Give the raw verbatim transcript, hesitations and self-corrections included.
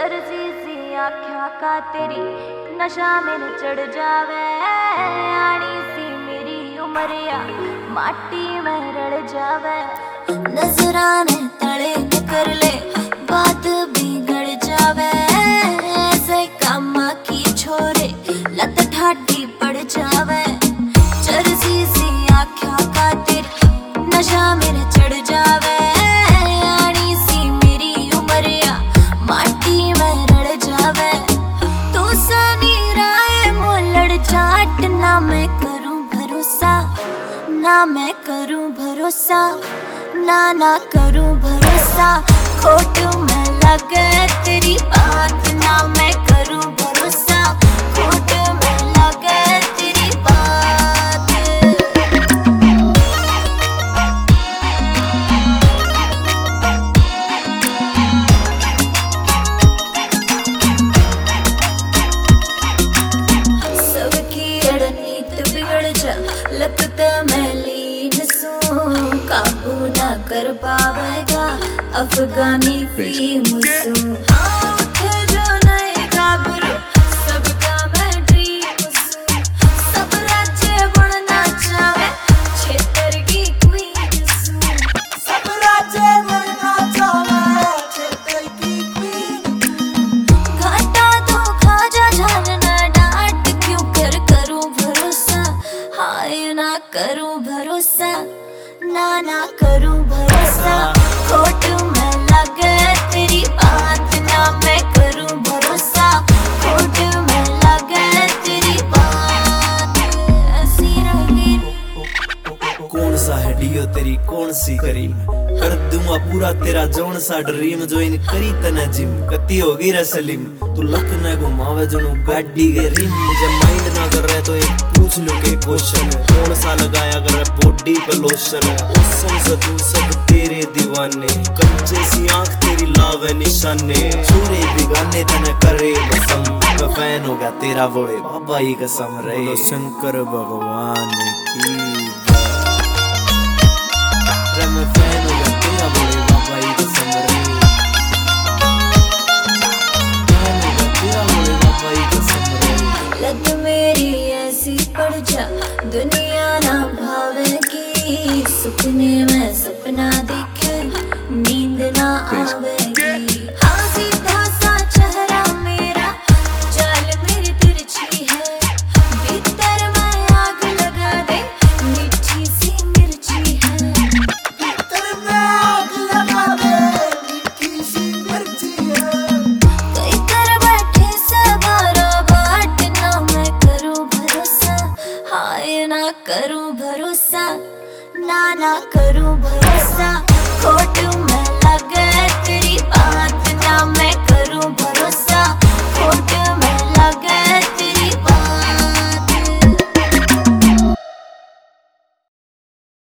चरसी सी आँखों का तेरी नशा मेरे चढ़ जावे। आनी सी मेरी उमरिया माटी में रड़ जावे। नजराने तड़े कर ले बात बिगड़ जावे। ऐसे काम की छोरे लत ठाडी पड़ जावे। चरसी सी आँखों का तेरी नशा मेरे चढ़ जावे। आनी सी मेरी उमरिया माटी में रड़ जावे। तू सनी राय मोलड़ चाट ना मैं करूं भरोसा, ना मैं करूं भरोसा, ना ना करूं भरोसा। खोट में लगे तेरी बात, ना मैं करूं भरोसा। खोट में लगे तेरी बात। सबकी रणनीत बिगड़ जा लगता मैं लीन सूं। काबू ना कर पावेगा अफगानी फिल्म सूं। हाँ उठे जो नए गाभरू सबका मैं ड्रीम सूं। सब राज्य बनना चाहे क्षेत्र की क्वीन सूं। सब राज्य बनना चाहे क्षेत्र की क्वीन। घाटा तो खा जा जानना डांट क्यों कर करूं भरोसा। हाय ना करूं भरोसा, ना ना करूं भरोसा। खोट में लगे तेरी बात, ना मैं करूं भरोसा। खोट में लगे तेरी बात। ऐसी रही कौन सा है डियो तेरी कौन सी करी। कर दूंगा पूरा तेरा जौन सा ड्रीम। ज्वाइन करी तने जिम कती होगी रे सलीम। तू लक न घुमावे जनू गाड़ी के रिम। जब माइंड ना कर रहे तो एक पूछ लो के क्वेश्चन। कौन सा लगाया कर बॉडी पे लोशन। ओसन से तू सब तेरे दीवाने। कंचे सी आंख तेरी लावे निशाने। छोरे बिगाने तने करे कसम। मैं फैन हो गया तेरा बोले बाबा ही कसम रे। बोलो शंकर भगवान की रे। मैं फैन हो गया तेरा बोले बाबा ही कसम रे। फैन हो गया तेरा बोले बाबा ही कसम रे। लत मेरी ऐसी पड़ जा दुनिया ना भावेगी। सुपने में सपना देखे नींद ना आवेगी। हाँ सीधा सा चेहरा मेरा चाल मेरी तिरछी है। भीतर में आग लगा दे मीठी सी मिर्ची है। भीतर में आग लगा दे मीठी सी मिर्ची है। कई कर बैठे सवारा बाट, ना मैं करूं भरोसा। हाय ना करूं भरोसा, ना ना करूं भरोसा।